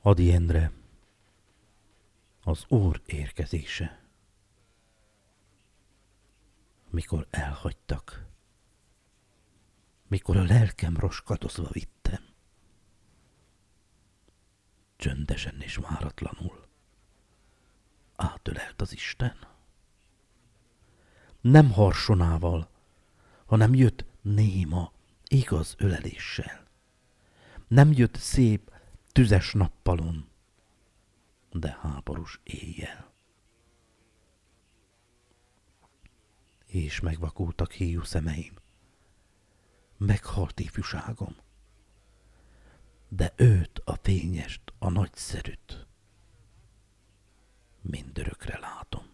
Ady Endre, az Úr érkezése. Mikor elhagytak, mikor a lelkem roskadozva vittem, csöndesen és váratlanul átölelt az Isten. Nem harsonával, hanem jött néma, igaz öleléssel. Nem jött szép, tüzes nappalon, de háborús éjjel. És megvakultak híjú szemeim, meghalt ifjúságom, de őt, a fényest, a nagyszerűt mindörökre látom.